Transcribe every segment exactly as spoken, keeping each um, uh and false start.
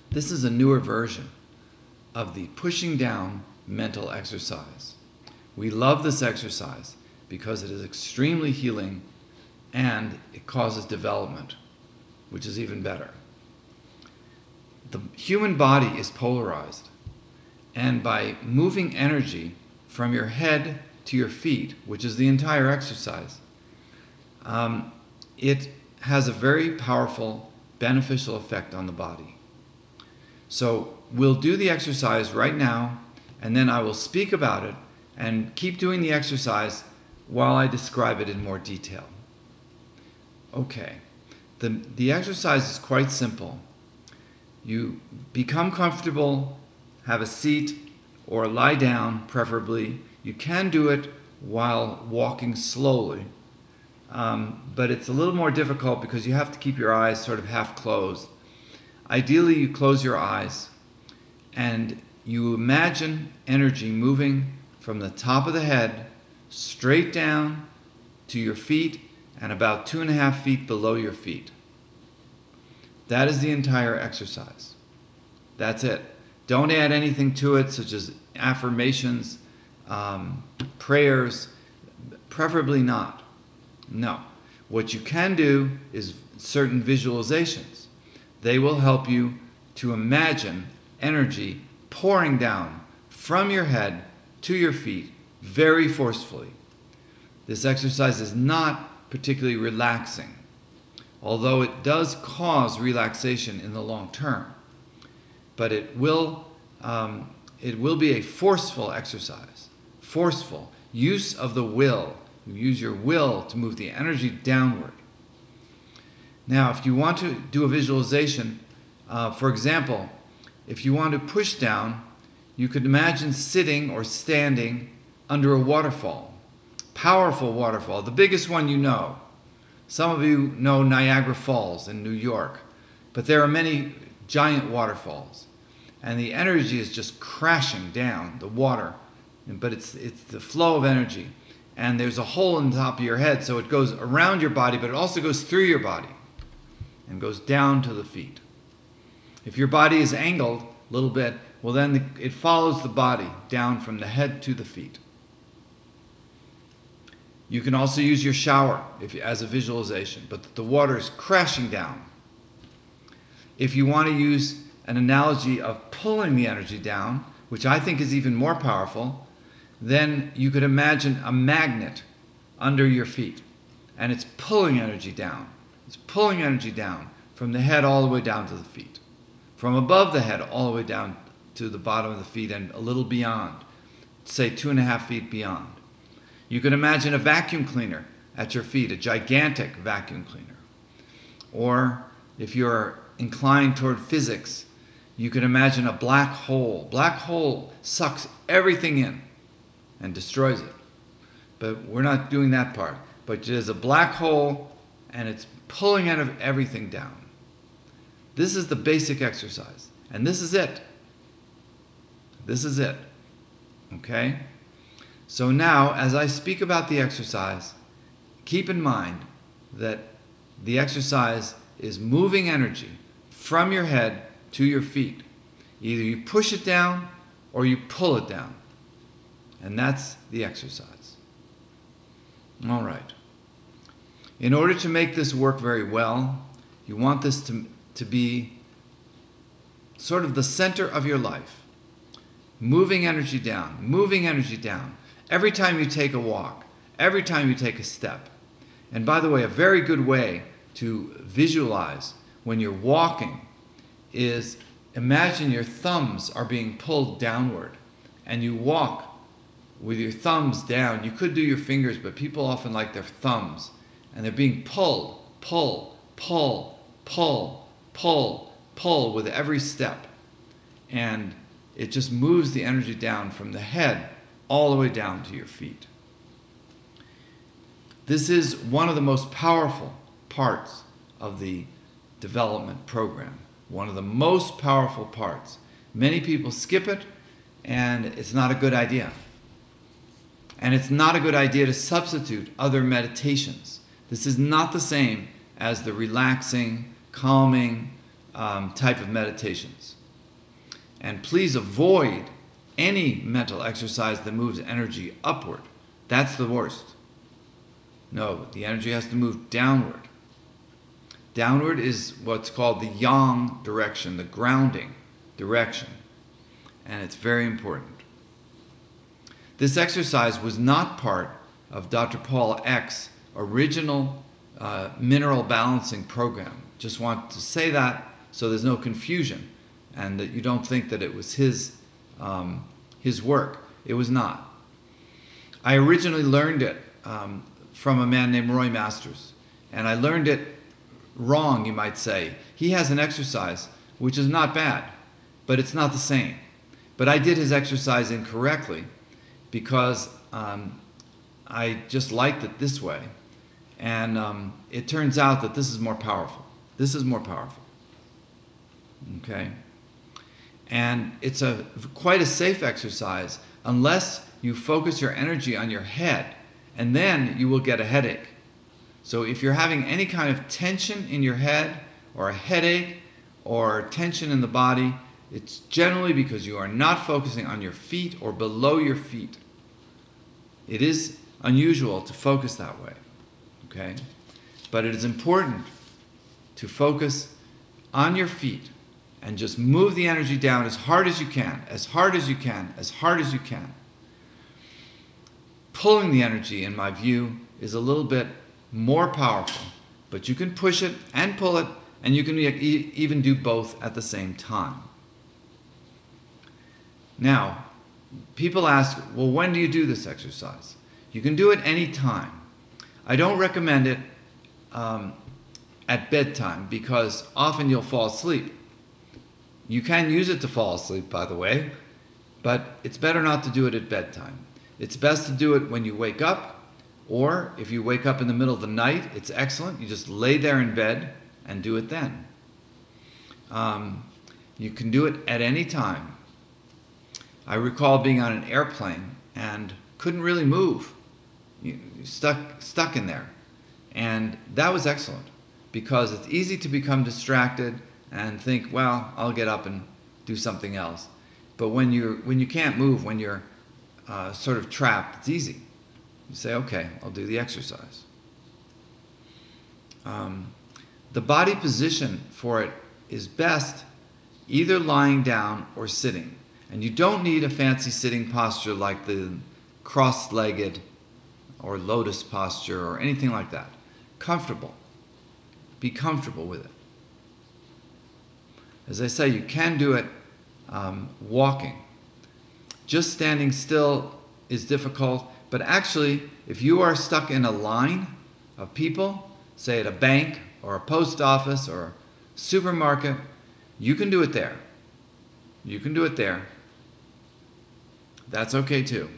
This is a newer version of the pushing down mental exercise. We love this exercise because it is extremely healing and it causes development, which is even better. The human body is polarized, and by moving energy from your head to your feet, which is the entire exercise, um, it has a very powerful, beneficial effect on the body. So we'll do the exercise right now, and then I will speak about it and keep doing the exercise while I describe it in more detail. Okay, the, the exercise is quite simple. You become comfortable, have a seat, or lie down, preferably. You can do it while walking slowly, um, but it's a little more difficult because you have to keep your eyes sort of half closed. Ideally, you close your eyes and you imagine energy moving from the top of the head straight down to your feet and about two and a half feet below your feet. That is the entire exercise. That's it. Don't add anything to it, such as affirmations, um, prayers, preferably not. No. What you can do is certain visualizations. They will help you to imagine energy pouring down from your head to your feet very forcefully. This exercise is not particularly relaxing, although it does cause relaxation in the long term. But it will, um, it will be a forceful exercise. Forceful. Use of the will. You use your will to move the energy downward. Now, if you want to do a visualization, uh, for example, if you want to push down, you could imagine sitting or standing under a waterfall. Powerful waterfall, the biggest one you know. Some of you know Niagara Falls in New York, but there are many giant waterfalls. And the energy is just crashing down, the water, but it's, it's the flow of energy. And there's a hole in the top of your head, so it goes around your body, but it also goes through your body and goes down to the feet. If your body is angled a little bit, well then the, it follows the body down from the head to the feet. You can also use your shower if, as a visualization, but the water is crashing down. If you want to use an analogy of pulling the energy down, which I think is even more powerful, then you could imagine a magnet under your feet, and it's pulling energy down. It's pulling energy down from the head all the way down to the feet, from above the head all the way down to the bottom of the feet and a little beyond, say two and a half feet beyond. You can imagine a vacuum cleaner at your feet, a gigantic vacuum cleaner. Or if you're inclined toward physics, you can imagine a black hole. Black hole sucks everything in and destroys it. But we're not doing that part. But there's a black hole and it's pulling out of everything down. This is the basic exercise. And this is it. This is it. Okay? So now, as I speak about the exercise, keep in mind that the exercise is moving energy from your head to your feet. Either you push it down or you pull it down. And that's the exercise. All right. In order to make this work very well, you want this to, to be sort of the center of your life. Moving energy down, moving energy down. Every time you take a walk, every time you take a step. And by the way, a very good way to visualize when you're walking is imagine your thumbs are being pulled downward and you walk with your thumbs down. You could do your fingers, but people often like their thumbs. And they're being pulled, pull, pull, pull, pull, pull with every step. And it just moves the energy down from the head all the way down to your feet. This is one of the most powerful parts of the development program. One of the most powerful parts. Many people skip it, and it's not a good idea. And it's not a good idea to substitute other meditations. This is not the same as the relaxing, calming um, type of meditations. And please avoid any mental exercise that moves energy upward. That's the worst. No, the energy has to move downward. Downward is what's called the yang direction, the grounding direction. And it's very important. This exercise was not part of Doctor Paul Eck's original uh, mineral balancing program. Just want to say that so there's no confusion and that you don't think that it was his, um, his work. It was not. I originally learned it um, from a man named Roy Masters, and I learned it wrong, you might say. He has an exercise which is not bad, but it's not the same. But I did his exercise incorrectly because um, I just liked it this way. And um, it turns out that this is more powerful. This is more powerful. Okay? And it's a quite a safe exercise unless you focus your energy on your head, and then you will get a headache. So if you're having any kind of tension in your head or a headache or tension in the body, it's generally because you are not focusing on your feet or below your feet. It is unusual to focus that way, okay? But it is important to focus on your feet and just move the energy down as hard as you can, as hard as you can, as hard as you can. Pulling the energy, in my view, is a little bit more powerful, but you can push it and pull it, and you can e- even do both at the same time. Now, people ask, well, when do you do this exercise? You can do it any time. I don't recommend it um, at bedtime because often you'll fall asleep. You can use it to fall asleep, by the way, but it's better not to do it at bedtime. It's best to do it when you wake up, or if you wake up in the middle of the night, it's excellent. You just lay there in bed and do it then. Um, you can do it at any time. I recall being on an airplane and couldn't really move. You, you stuck, stuck in there. And that was excellent because it's easy to become distracted and think, well, I'll get up and do something else. But when, you're, when you can't move, when you're uh, sort of trapped, it's easy. You say, okay, I'll do the exercise. Um, the body position for it is best either lying down or sitting. And you don't need a fancy sitting posture like the cross-legged or lotus posture or anything like that. Comfortable. Be comfortable with it. As I say, you can do it um, walking. Just standing still is difficult, but actually, if you are stuck in a line of people, say at a bank or a post office or a supermarket, you can do it there. You can do it there. That's okay too.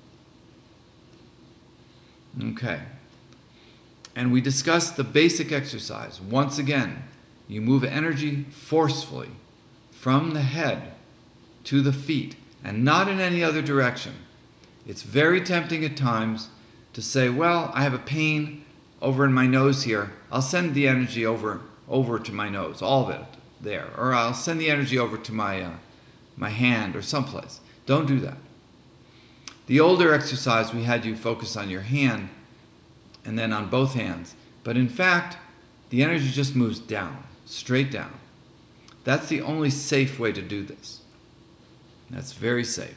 Okay. And we discussed the basic exercise. Once again, you move energy forcefully from the head to the feet and not in any other direction. It's very tempting at times to say, well, I have a pain over in my nose here. I'll send the energy over, over to my nose, all of it there. Or I'll send the energy over to my, uh, my hand or someplace. Don't do that. The older exercise, we had you focus on your hand and then on both hands. But in fact, the energy just moves down, straight down. That's the only safe way to do this. That's very safe.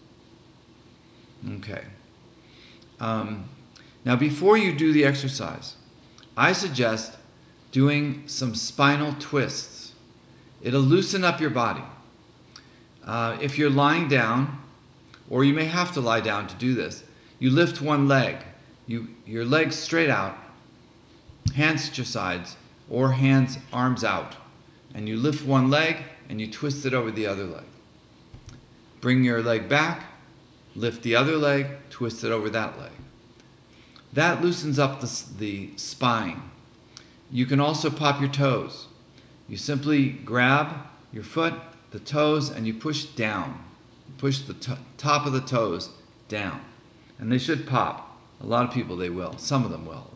Okay. Um, now, before you do the exercise, I suggest doing some spinal twists. It'll loosen up your body. Uh, if you're lying down, or you may have to lie down to do this, you lift one leg. You, your legs straight out, hands at your sides, or hands, arms out. And you lift one leg and you twist it over the other leg. Bring your leg back, lift the other leg, twist it over that leg. That loosens up the, the spine. You can also pop your toes. You simply grab your foot, the toes, and you push down. Push the t- top of the toes down. And they should pop. A lot of people, they will. Some of them will.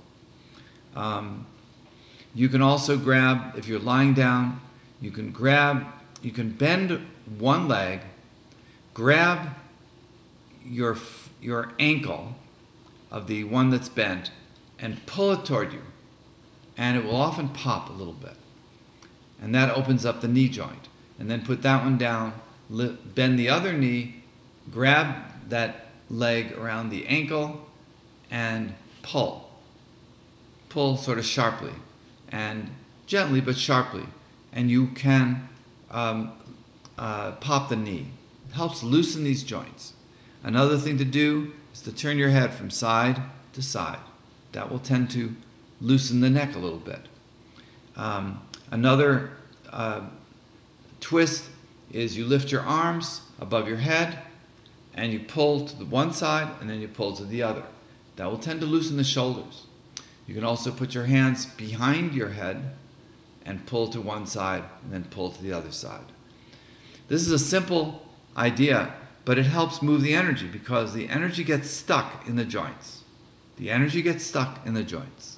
Um, you can also grab, if you're lying down, you can grab you can bend one leg, grab your your ankle of the one that's bent, and pull it toward you, and it will often pop a little bit, and that opens up the knee joint. And then put that one down, lift, bend the other knee, grab that leg around the ankle, and pull. Pull sort of sharply, and gently but sharply, and you can um, uh, pop the knee. It helps loosen these joints. Another thing to do is to turn your head from side to side. That will tend to loosen the neck a little bit. Um, another uh, twist is you lift your arms above your head and you pull to the one side and then you pull to the other. That will tend to loosen the shoulders. You can also put your hands behind your head and pull to one side and then pull to the other side. This is a simple idea, but it helps move the energy because the energy gets stuck in the joints. The energy gets stuck in the joints.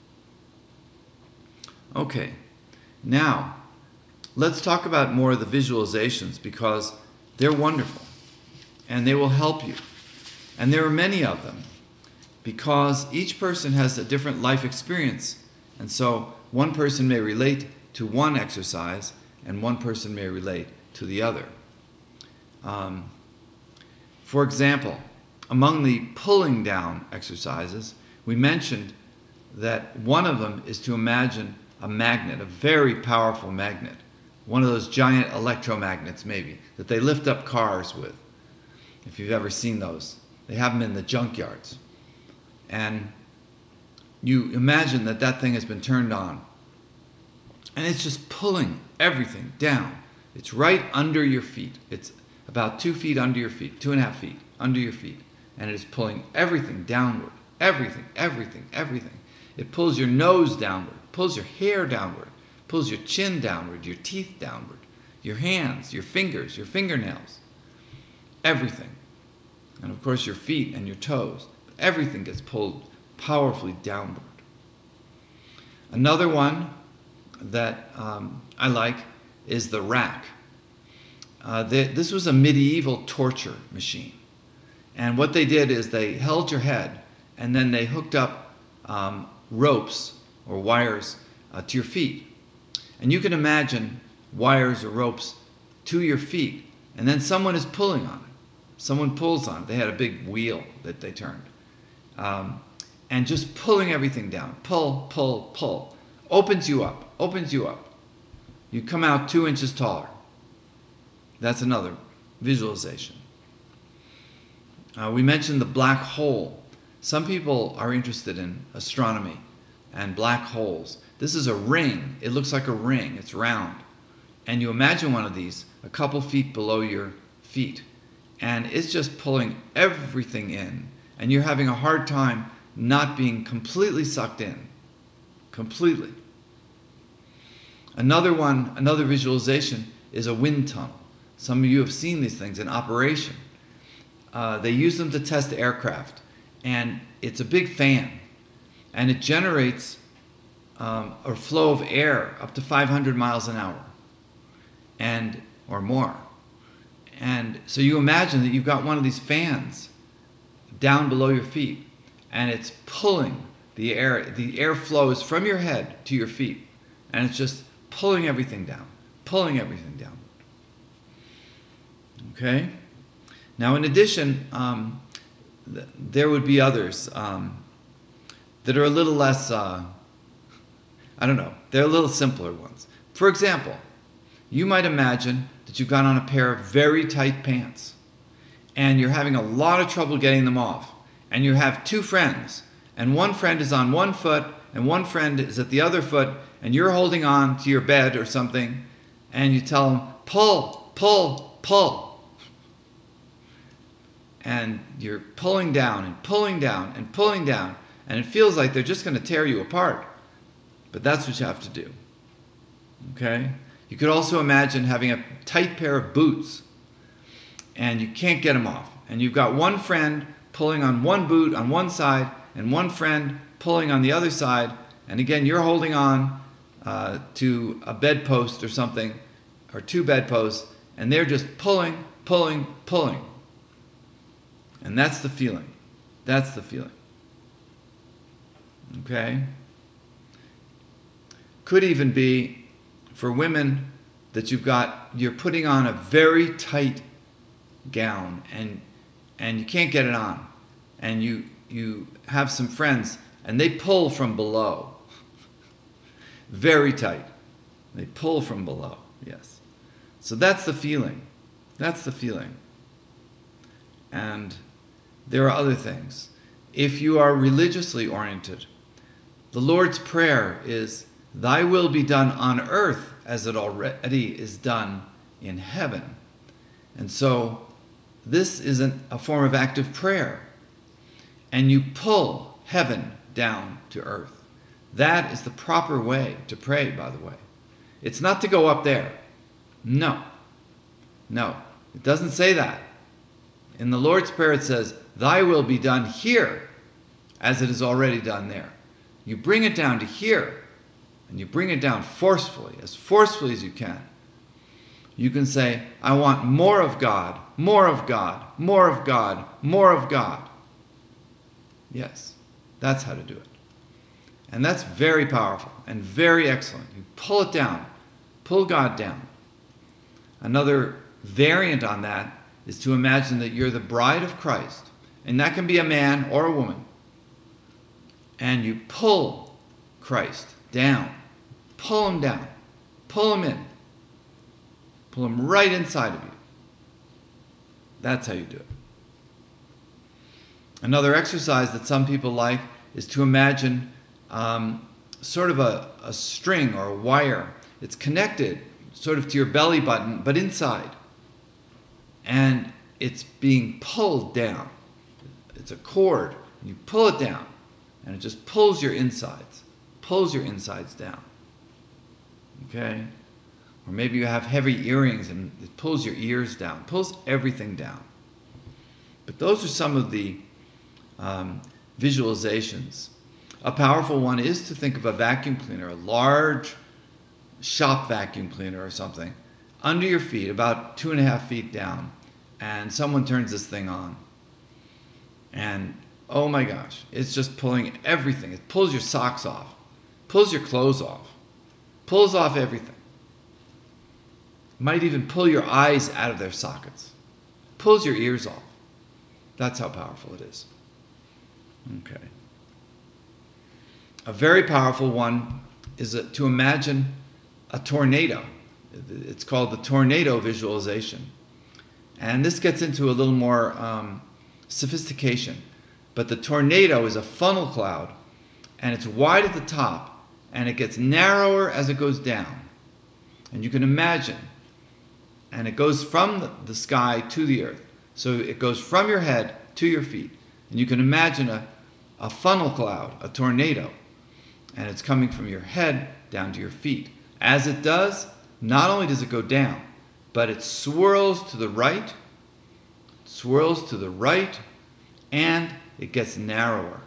Okay, now let's talk about more of the visualizations because they're wonderful and they will help you. And there are many of them because each person has a different life experience. And so one person may relate to one exercise and one person may relate to the other. Um, for example, among the pulling down exercises, we mentioned that one of them is to imagine a magnet, a very powerful magnet, one of those giant electromagnets maybe, that they lift up cars with, if you've ever seen those. They have them in the junkyards. And you imagine that that thing has been turned on. And it's just pulling everything down. It's right under your feet. It's about two feet under your feet, two and a half feet under your feet. And it is pulling everything downward. Everything, everything, everything. It pulls your nose downward, pulls your hair downward, pulls your chin downward, your teeth downward, your hands, your fingers, your fingernails, everything. And of course your feet and your toes. Everything gets pulled powerfully downward. Another one that um, I like is the rack. Uh, they, this was a medieval torture machine. And what they did is they held your head and then they hooked up um, ropes or wires uh, to your feet. And you can imagine wires or ropes to your feet and then someone is pulling on it. Someone pulls on it. They had a big wheel that they turned. Um, and just pulling everything down. Pull, pull, pull. Opens you up, opens you up. You come out two inches taller. That's another visualization. Uh, we mentioned the black hole. Some people are interested in astronomy and black holes. This is a ring. It looks like a ring. It's round. And you imagine one of these a couple feet below your feet. And it's just pulling everything in. And you're having a hard time not being completely sucked in. Completely. Another one, another visualization is a wind tunnel. Some of you have seen these things in operation. Uh, they use them to test aircraft. And it's a big fan. And it generates um, a flow of air up to five hundred miles an hour. And, or more. And so you imagine that you've got one of these fans down below your feet. And it's pulling the air. The air flows from your head to your feet. And it's just pulling everything down. Pulling everything down. Okay? Now, in addition, um, th- there would be others um, that are a little less, uh, I don't know, they're a little simpler ones. For example, you might imagine that you've got on a pair of very tight pants and you're having a lot of trouble getting them off. And you have two friends, and one friend is on one foot and one friend is at the other foot, and you're holding on to your bed or something, and you tell them, pull, pull, pull. And you're pulling down and pulling down and pulling down, and it feels like they're just going to tear you apart. But that's what you have to do. Okay? You could also imagine having a tight pair of boots, and you can't get them off. And you've got one friend pulling on one boot on one side, and one friend pulling on the other side. And again, you're holding on uh, to a bedpost or something, or two bedposts, and they're just pulling, pulling, pulling. And that's the feeling. That's the feeling. Okay? Could even be for women that you've got, you're putting on a very tight gown and and you can't get it on. And you you have some friends and they pull from below. Very tight. They pull from below. Yes. So that's the feeling. That's the feeling. And there are other things. If you are religiously oriented, the Lord's Prayer is, "Thy will be done on earth as it already is done in heaven." And so this isn't a form of active prayer. And you pull heaven down to earth. That is the proper way to pray, by the way. It's not to go up there. No. No. It doesn't say that. In the Lord's Prayer it says, "Thy will be done here as it is already done there." You bring it down to here, and you bring it down forcefully, as forcefully as you can. You can say, "I want more of God, more of God, more of God, more of God." Yes, that's how to do it. And that's very powerful and very excellent. You pull it down, pull God down. Another variant on that is to imagine that you're the bride of Christ, and that can be a man or a woman, and you pull Christ down, pull him down, pull him in, pull him right inside of you. That's how you do it. Another exercise that some people like is to imagine um, sort of a, a string or a wire. It's connected sort of to your belly button, but inside. And it's being pulled down. It's a cord. You pull it down, and it just pulls your insides. Pulls your insides down. Okay? Or maybe you have heavy earrings, and it pulls your ears down. Pulls everything down. But those are some of the um, visualizations. A powerful one is to think of a vacuum cleaner, a large shop vacuum cleaner or something, under your feet, about two and a half feet down, and someone turns this thing on. And oh my gosh, it's just pulling everything. It pulls your socks off, pulls your clothes off, pulls off everything. Might even pull your eyes out of their sockets, pulls your ears off. That's how powerful it is. Okay. A very powerful one is to imagine a tornado. It's called the tornado visualization. And this gets into a little more um, sophistication. But the tornado is a funnel cloud, and it's wide at the top, and it gets narrower as it goes down. And you can imagine, and it goes from the, the sky to the earth. So it goes from your head to your feet. And you can imagine a, a funnel cloud, a tornado, and it's coming from your head down to your feet. As it does, not only does it go down, but it swirls to the right, swirls to the right, and it gets narrower.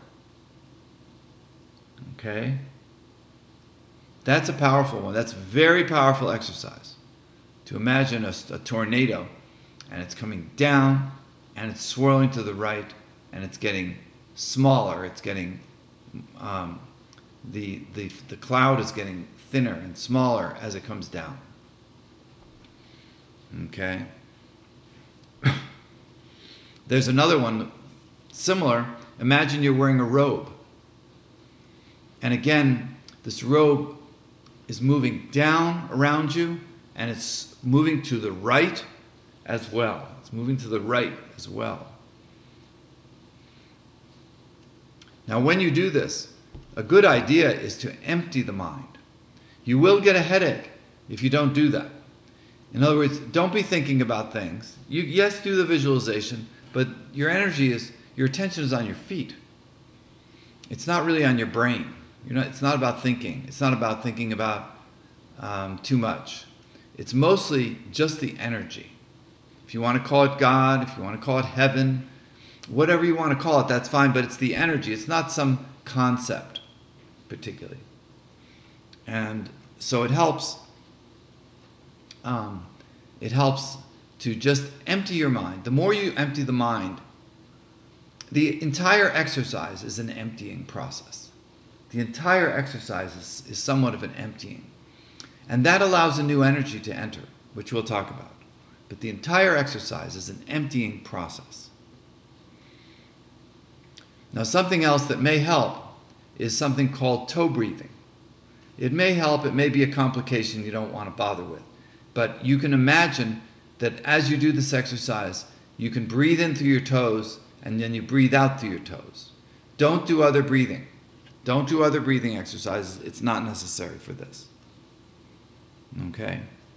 Okay? That's a powerful one. That's a very powerful exercise. To imagine a, a tornado, and it's coming down, and it's swirling to the right, and it's getting smaller. It's getting, um, the, the, the cloud is getting thinner and smaller as it comes down. Okay? There's another one similar. Imagine you're wearing a robe. And again, this robe is moving down around you, and it's moving to the right as well. It's moving to the right as well. Now, when you do this, a good idea is to empty the mind. You will get a headache if you don't do that. In other words, don't be thinking about things. You, yes, do the visualization, but your energy is, your attention is on your feet. It's not really on your brain. You're not, it's not about thinking. It's not about thinking about um, too much. It's mostly just the energy. If you want to call it God, if you want to call it heaven, whatever you want to call it, that's fine, but it's the energy. It's not some concept, particularly. And so it helps um, it helps to just empty your mind. The more you empty the mind, the entire exercise is an emptying process. The entire exercise is, is somewhat of an emptying. And that allows a new energy to enter, which we'll talk about. But the entire exercise is an emptying process. Now, something else that may help is something called toe breathing. It may help, it may be a complication you don't want to bother with. But you can imagine that as you do this exercise, you can breathe in through your toes and then you breathe out through your toes. Don't do other breathing. Don't do other breathing exercises. It's not necessary for this. Okay?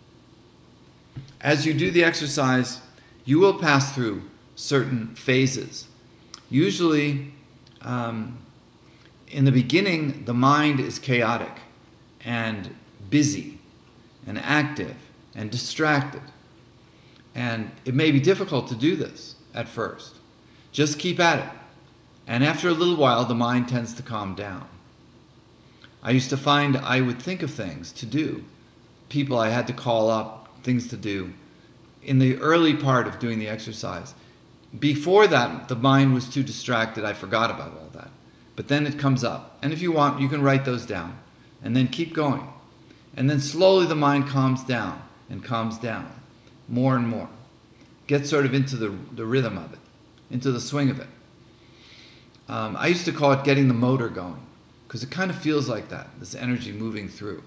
As you do the exercise, you will pass through certain phases. Usually, um, in the beginning, the mind is chaotic and busy and active and distracted. And it may be difficult to do this at first. Just keep at it. And after a little while, the mind tends to calm down. I used to find I would think of things to do, people I had to call up, things to do, in the early part of doing the exercise. Before that, the mind was too distracted. I forgot about all that. But then it comes up. And if you want, you can write those down. And then keep going. And then slowly the mind calms down and calms down. More and more. Get sort of into the, the rhythm of it. Into the swing of it. Um, I used to call it getting the motor going. Because it kind of feels like that. This energy moving through.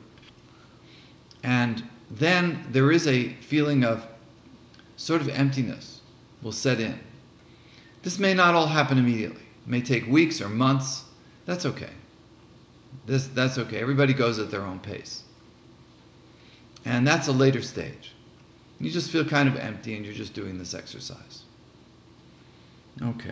And then there is a feeling of sort of emptiness will set in. This may not all happen immediately. It may take weeks or months. That's okay. This, that's okay. Everybody goes at their own pace. And that's a later stage. You just feel kind of empty and you're just doing this exercise. Okay.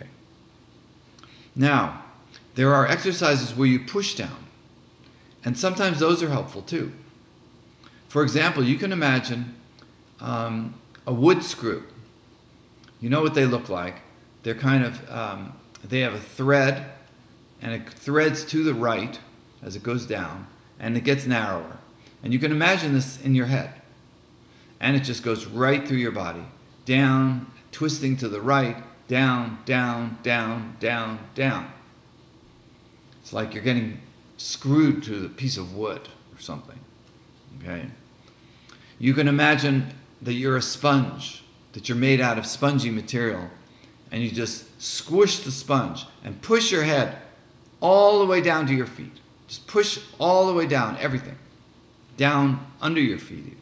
Now, there are exercises where you push down. And sometimes those are helpful too. For example, you can imagine um, a wood screw. You know what they look like. They're kind of, um, they have a thread, and it threads to the right as it goes down, and it gets narrower. And you can imagine this in your head. And it just goes right through your body, down, twisting to the right, down, down, down, down, down. It's like you're getting screwed to a piece of wood or something. Okay? You can imagine that you're a sponge, that you're made out of spongy material, and you just squish the sponge and push your head all the way down to your feet. Just push all the way down, everything. Down under your feet even.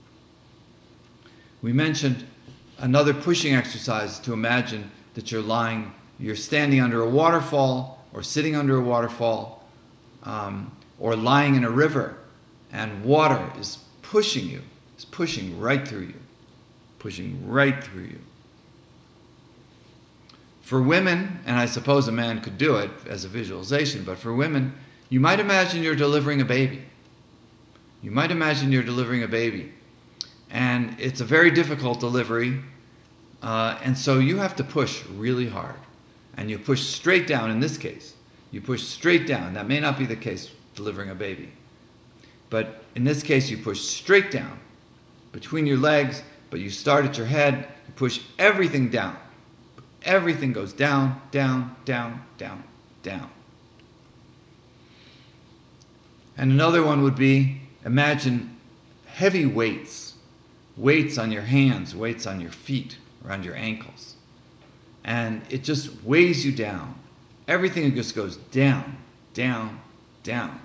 We mentioned another pushing exercise to imagine that you're lying, you're standing under a waterfall or sitting under a waterfall um, or lying in a river, and water is pushing you, is pushing right through you, pushing right through you. For women, and I suppose a man could do it as a visualization, but for women, you might imagine you're delivering a baby. You might imagine you're delivering a baby. And it's a very difficult delivery, uh, and so you have to push really hard. And you push straight down in this case. You push straight down. That may not be the case delivering a baby. But in this case, you push straight down between your legs, but you start at your head, you push everything down. Everything goes down, down, down, down, down. And another one would be, imagine heavy weights. Weights on your hands, weights on your feet, around your ankles. And it just weighs you down. Everything just goes down, down, down.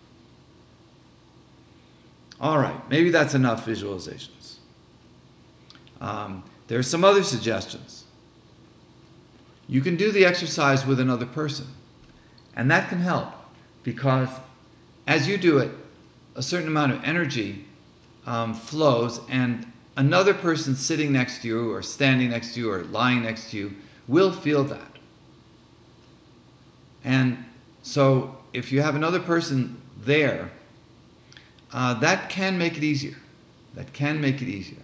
All right, maybe that's enough visualizations. Um, there are some other suggestions. You can do the exercise with another person. And that can help because as you do it, a certain amount of energy um, flows, and another person sitting next to you or standing next to you or lying next to you will feel that. And so if you have another person there, uh, that can make it easier. That can make it easier.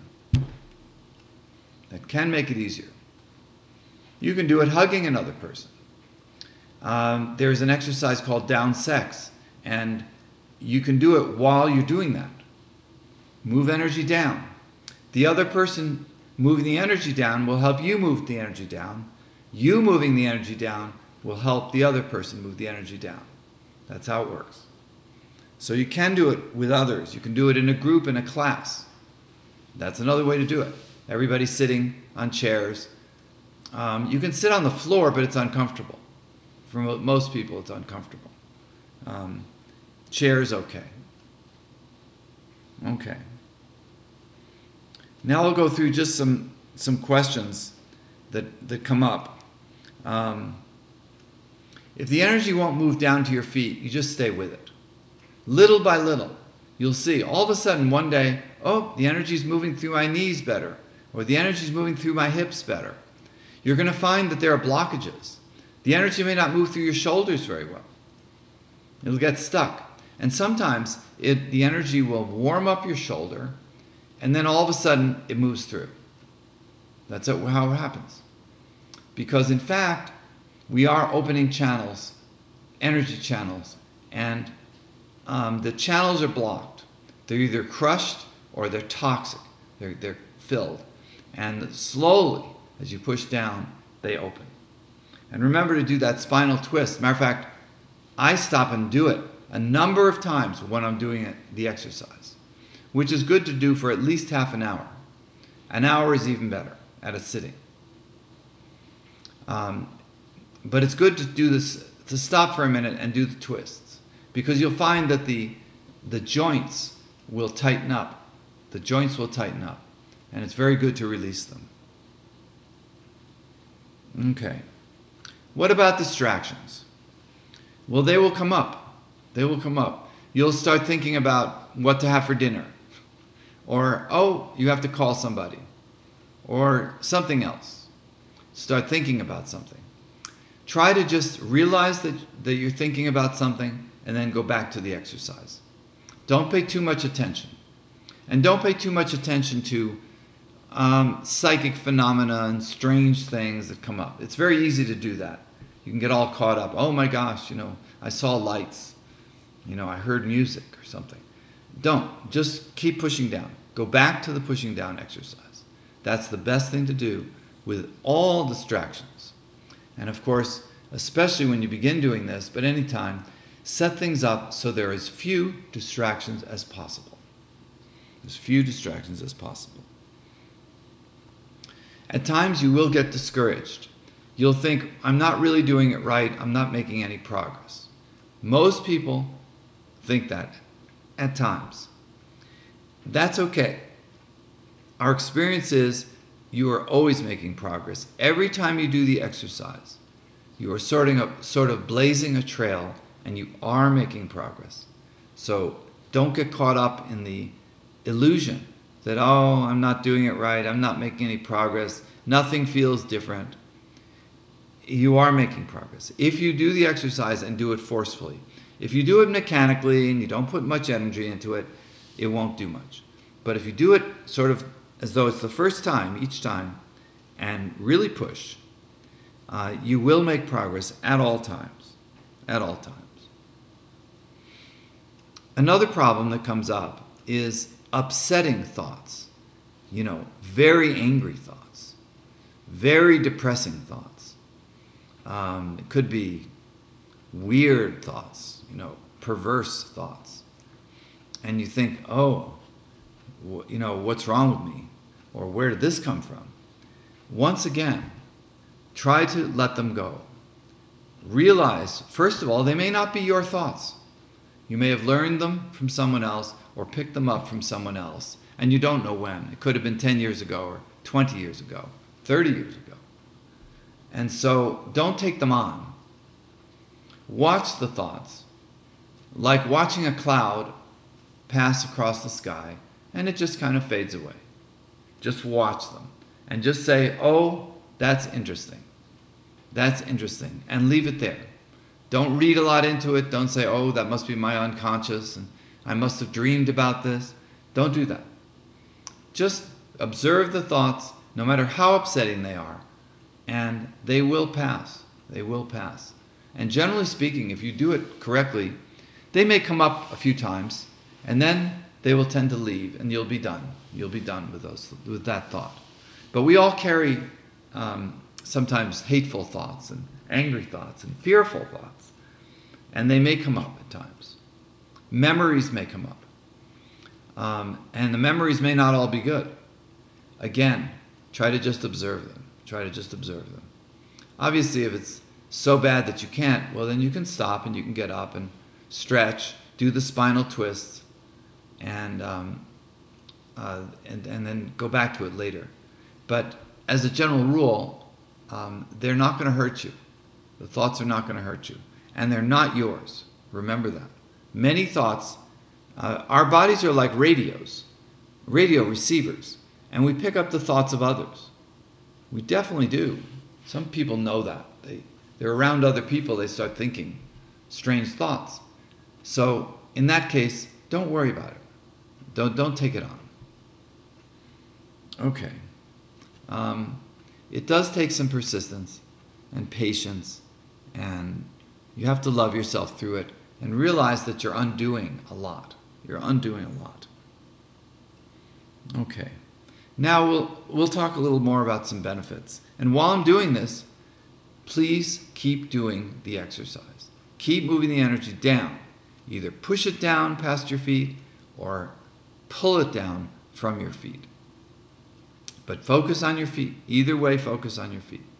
That can make it easier. You can do it hugging another person. Um, there's an exercise called down sex, and you can do it while you're doing that. Move energy down. The other person moving the energy down will help you move the energy down. You moving the energy down will help the other person move the energy down. That's how it works. So you can do it with others. You can do it in a group, in a class. That's another way to do it. Everybody's sitting on chairs. Um, you can sit on the floor, but it's uncomfortable. For most people, it's uncomfortable. Um, chairs, okay. Okay. Now I'll go through just some some questions that, that come up. Um, if the energy won't move down to your feet, you just stay with it. Little by little, you'll see. All of a sudden, one day, oh, the energy's moving through my knees better, or the energy's moving through my hips better. You're going to find that there are blockages. The energy may not move through your shoulders very well. It'll get stuck. And sometimes it, the energy will warm up your shoulder, and then all of a sudden it moves through. That's how it happens. Because in fact, we are opening channels, energy channels, and um, the channels are blocked. They're either crushed or they're toxic. They're, they're filled. And slowly, as you push down, they open. And remember to do that spinal twist. Matter of fact, I stop and do it a number of times when I'm doing it, the exercise, which is good to do for at least half an hour. An hour is even better at a sitting. Um, but it's good to do this, to stop for a minute and do the twists, because you'll find that the, the joints will tighten up. The joints will tighten up, and it's very good to release them. Okay. What about distractions? Well, they will come up. They will come up. You'll start thinking about what to have for dinner. Or, oh, you have to call somebody. Or something else. Start thinking about something. Try to just realize that, that you're thinking about something and then go back to the exercise. Don't pay too much attention. And don't pay too much attention to um, psychic phenomena and strange things that come up. It's very easy to do that. You can get all caught up. Oh my gosh, you know, I saw lights. You know, I heard music or something. Don't. Just keep pushing down. Go back to the pushing down exercise. That's the best thing to do with all distractions. And of course, especially when you begin doing this, but anytime, set things up so there are as few distractions as possible. As few distractions as possible. At times you will get discouraged. You'll think, I'm not really doing it right, I'm not making any progress. Most people think that at times. That's okay. Our experience is you are always making progress. Every time you do the exercise, you are sorting up, sort of blazing a trail, and you are making progress. So don't get caught up in the illusion that, oh, I'm not doing it right, I'm not making any progress, nothing feels different. You are making progress. If you do the exercise and do it forcefully, if you do it mechanically and you don't put much energy into it, it won't do much. But if you do it sort of as though it's the first time, each time, and really push, uh, you will make progress at all times. At all times. Another problem that comes up is upsetting thoughts. You know, very angry thoughts. Very depressing thoughts. Um, it could be weird thoughts, you know, perverse thoughts. And you think, oh, w- you know, what's wrong with me? Or where did this come from? Once again, try to let them go. Realize, first of all, they may not be your thoughts. You may have learned them from someone else or picked them up from someone else, and you don't know when. It could have been ten years ago or twenty years ago, thirty years ago. And so don't take them on. Watch the thoughts, like watching a cloud pass across the sky, and it just kind of fades away. Just watch them and just say, oh, that's interesting. That's interesting. And leave it there. Don't read a lot into it. Don't say, oh, that must be my unconscious and I must have dreamed about this. Don't do that. Just observe the thoughts, no matter how upsetting they are, and they will pass. They will pass. And generally speaking, if you do it correctly, they may come up a few times, and then they will tend to leave, and you'll be done. You'll be done with those with that thought. But we all carry um, sometimes hateful thoughts and angry thoughts and fearful thoughts, and they may come up at times. Memories may come up, um, and the memories may not all be good. Again, try to just observe them. Try to just observe them. Obviously, if it's so bad that you can't, well, then you can stop and you can get up and stretch, do the spinal twists, and um, uh, and and then go back to it later. But as a general rule, um, they're not going to hurt you. The thoughts are not going to hurt you, and they're not yours. Remember that. Many thoughts. Uh, our bodies are like radios, radio receivers, and we pick up the thoughts of others. We definitely do. Some people know that. They, they're around other people, they start thinking strange thoughts. So in that case, don't worry about it. Don't, don't take it on. Okay. Um, it does take some persistence and patience, and you have to love yourself through it and realize that you're undoing a lot. You're undoing a lot. Okay. Now we'll we'll talk a little more about some benefits. And while I'm doing this, please keep doing the exercise. Keep moving the energy down. Either push it down past your feet or pull it down from your feet. But focus on your feet. Either way, focus on your feet.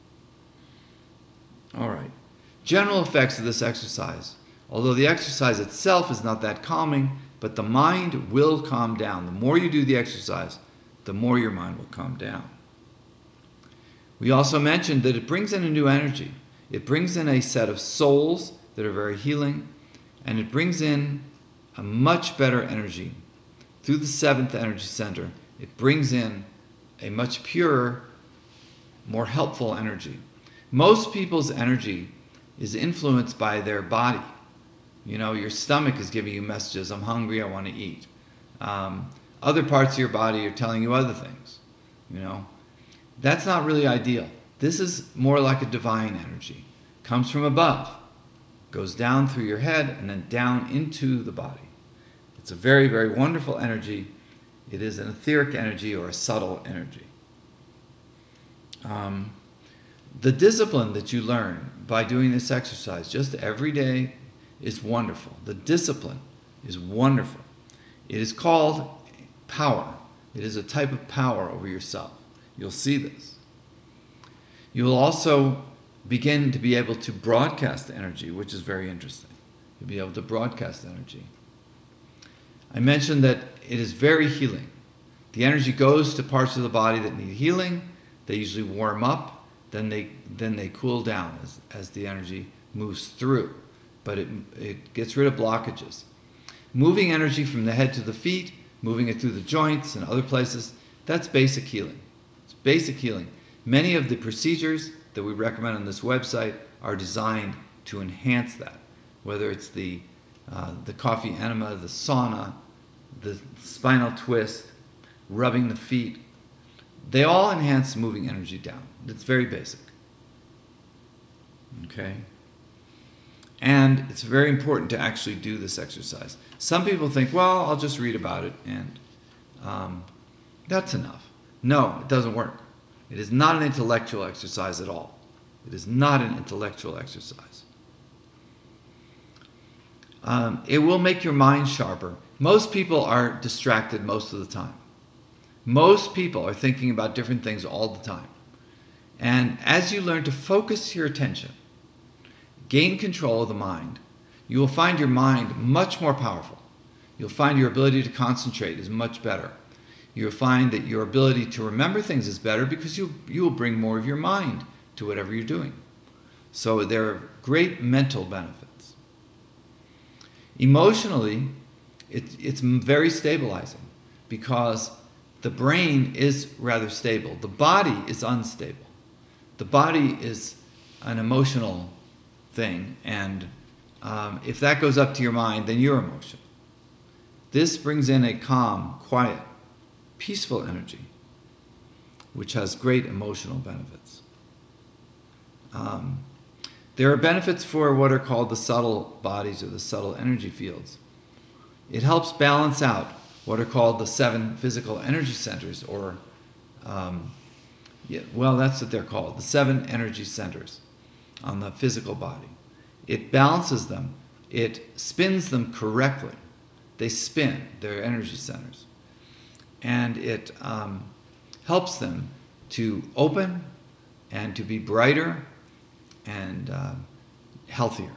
All right. General effects of this exercise. Although the exercise itself is not that calming, but the mind will calm down. The more you do the exercise, the more your mind will calm down. We also mentioned that it brings in a new energy. It brings in a set of souls that are very healing, and it brings in a much better energy. Through the seventh energy center, it brings in a much purer, more helpful energy. Most people's energy is influenced by their body. You know, your stomach is giving you messages, I'm hungry, I want to eat. Um, other parts of your body are telling you other things, you know. That's not really ideal. This is more like a divine energy. Comes from above, goes down through your head and then down into the body. It's a very, very wonderful energy. It is an etheric energy or a subtle energy. Um, the discipline that you learn by doing this exercise just every day is wonderful. The discipline is wonderful. It is called power. It is a type of power over yourself. You'll see this. You will also begin to be able to broadcast energy, which is very interesting. You'll be able to broadcast energy. I mentioned that it is very healing. The energy goes to parts of the body that need healing. They usually warm up, then they then they cool down as, as the energy moves through. But it, it gets rid of blockages. Moving energy from the head to the feet, moving it through the joints and other places, that's basic healing. It's basic healing. Many of the procedures that we recommend on this website are designed to enhance that, whether it's the, uh, the coffee enema, the sauna, the spinal twist, rubbing the feet. They all enhance moving energy down. It's very basic. Okay? And it's very important to actually do this exercise. Some people think, well, I'll just read about it and um, that's enough. No, it doesn't work. It is not an intellectual exercise at all. It is not an intellectual exercise. Um, it will make your mind sharper. Most people are distracted most of the time. Most people are thinking about different things all the time. And as you learn to focus your attention, gain control of the mind, you will find your mind much more powerful. You'll find your ability to concentrate is much better. You'll find that your ability to remember things is better because you, you will bring more of your mind to whatever you're doing. So there are great mental benefits. Emotionally, it, it's very stabilizing because the brain is rather stable. The body is unstable. The body is an emotional thing, and um, if that goes up to your mind, then you're emotional. This brings in a calm, quiet, peaceful energy, which has great emotional benefits. Um, there are benefits for what are called the subtle bodies or the subtle energy fields. It helps balance out what are called the seven physical energy centers, or, um, yeah, well, that's what they're called, the seven energy centers on the physical body. It balances them. It spins them correctly. They spin, their energy centers. And it um, helps them to open and to be brighter and uh, healthier.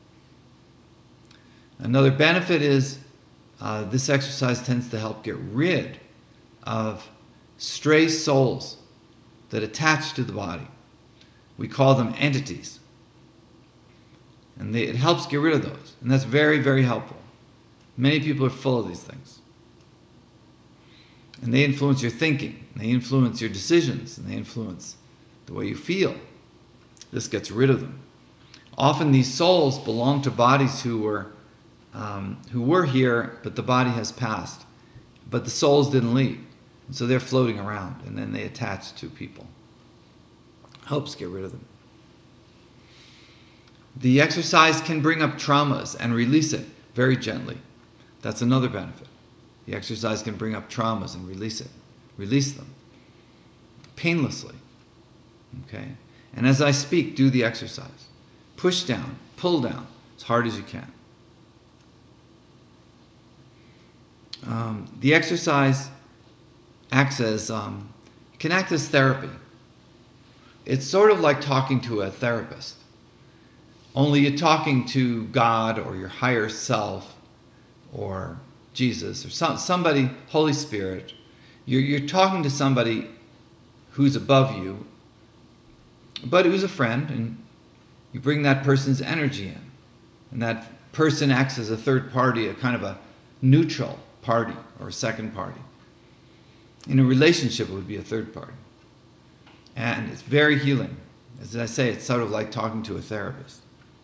Another benefit is uh, this exercise tends to help get rid of stray souls that attach to the body. We call them entities. And they, it helps get rid of those. And that's very, very helpful. Many people are full of these things. And they influence your thinking. They influence your decisions. And they influence the way you feel. This gets rid of them. Often these souls belong to bodies who were um, who were here, but the body has passed. But the souls didn't leave. And so they're floating around, and then they attach to people. Helps get rid of them. The exercise can bring up traumas and release it very gently. That's another benefit. The exercise can bring up traumas and release it. Release them. Painlessly. Okay? And as I speak, do the exercise. Push down, pull down as hard as you can. Um, the exercise acts as, um, can act as therapy. It's sort of like talking to a therapist. Only you're talking to God or your higher self or Jesus or some, somebody, Holy Spirit. You're, you're talking to somebody who's above you, but who's a friend, and you bring that person's energy in. And that person acts as a third party, a kind of a neutral party or a second party. In a relationship, it would be a third party. And it's very healing. As I say, it's sort of like talking to a therapist.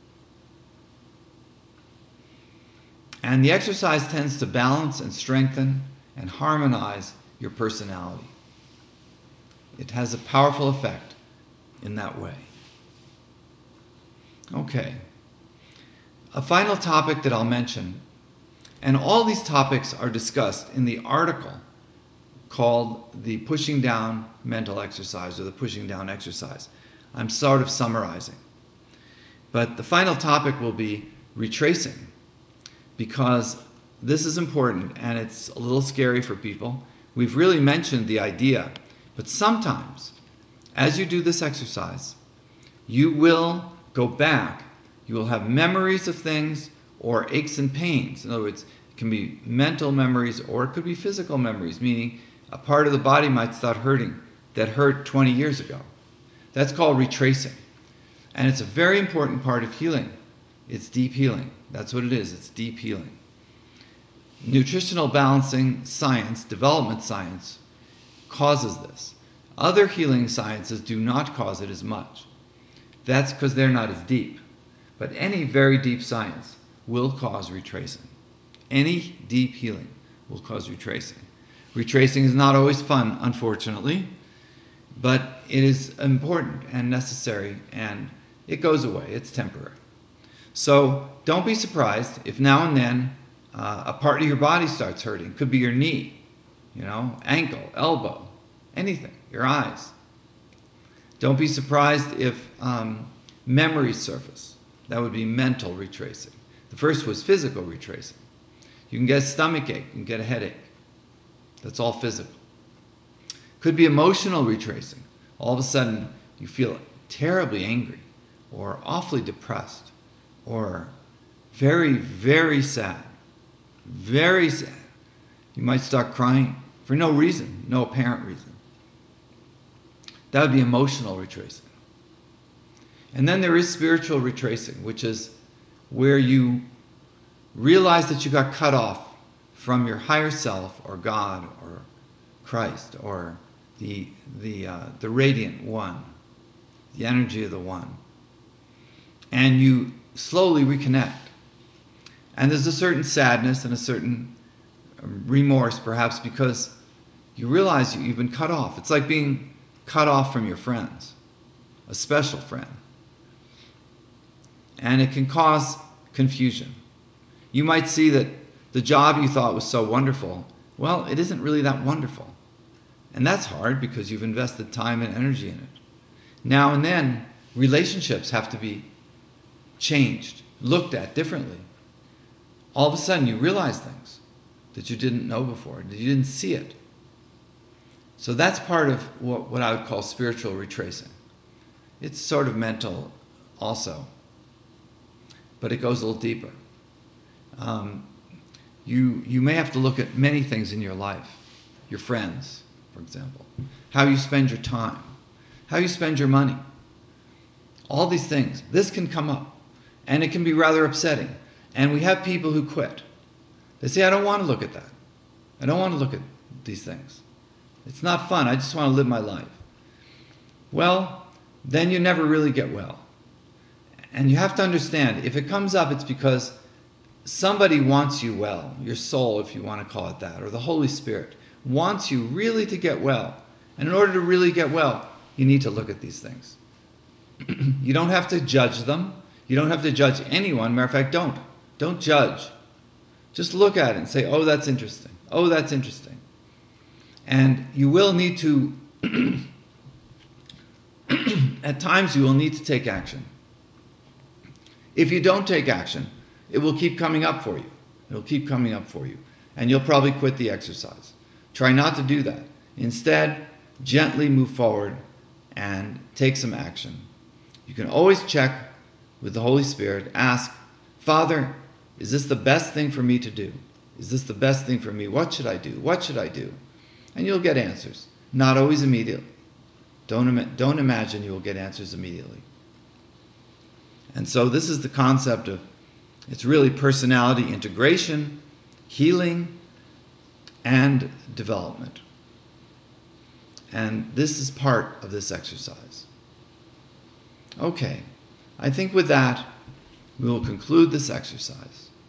And the exercise tends to balance and strengthen and harmonize your personality. It has a powerful effect in that way. Okay. A final topic that I'll mention, and all these topics are discussed in the article called the Pushing Down Mental Exercise, or the Pushing Down Exercise. I'm sort of summarizing. But the final topic will be retracing, because this is important and it's a little scary for people. We've really mentioned the idea, but sometimes, as you do this exercise, you will go back. You will have memories of things or aches and pains. In other words, it can be mental memories or it could be physical memories, meaning a part of the body might start hurting that hurt twenty years ago. That's called retracing. And it's a very important part of healing. It's deep healing. That's what it is. It's deep healing. Nutritional balancing science, development science, causes this. Other healing sciences do not cause it as much. That's because they're not as deep. But any very deep science will cause retracing. Any deep healing will cause retracing. Retracing is not always fun, unfortunately, but it is important and necessary, and it goes away. It's temporary. So don't be surprised if now and then uh, a part of your body starts hurting. It could be your knee, you know, ankle, elbow, anything, your eyes. Don't be surprised if um, memories surface. That would be mental retracing. The first was physical retracing. You can get a stomach ache, you can get a headache. That's all physical. Could be emotional retracing. All of a sudden you feel terribly angry or awfully depressed or very, very sad. Very sad. You might start crying for no reason, no apparent reason. That would be emotional retracing. And then there is spiritual retracing, which is where you realize that you got cut off from your higher self or God or Christ or the, the, uh, the radiant one, the energy of the one. And you slowly reconnect. And there's a certain sadness and a certain remorse, perhaps, because you realize you've been cut off. It's like being cut off from your friends, a special friend. And it can cause confusion. You might see that The job you thought was so wonderful, well, it isn't really that wonderful. And that's hard because you've invested time and energy in it. Now and then, relationships have to be changed, looked at differently. All of a sudden, you realize things that you didn't know before, that you didn't see it. So that's part of what, what I would call spiritual retracing. It's sort of mental also, but it goes a little deeper. Um, you, you may have to look at many things in your life, your friends, for example, how you spend your time, how you spend your money, all these things. This can come up, and it can be rather upsetting. And we have people who quit. They say, I don't want to look at that. I don't want to look at these things. It's not fun. I just want to live my life. Well, then you never really get well. And you have to understand, if it comes up, it's because somebody wants you well, your soul, if you want to call it that, or the Holy Spirit, wants you really to get well. And in order to really get well, you need to look at these things. You don't have to judge them. You don't have to judge anyone. Matter of fact, don't. Don't judge. Just look at it and say, oh, that's interesting. Oh, that's interesting. And you will need to, at times you will need to take action. If you don't take action, it will keep coming up for you. It will keep coming up for you. And you'll probably quit the exercise. Try not to do that. Instead, gently move forward and take some action. You can always check with the Holy Spirit. Ask, Father, is this the best thing for me to do? Is this the best thing for me? What should I do? What should I do? And you'll get answers. Not always immediately. Don't, don't imagine you will get answers immediately. And so this is the concept of, it's really personality integration, healing, and development. And this is part of this exercise. Okay, I think with that, we will conclude this exercise.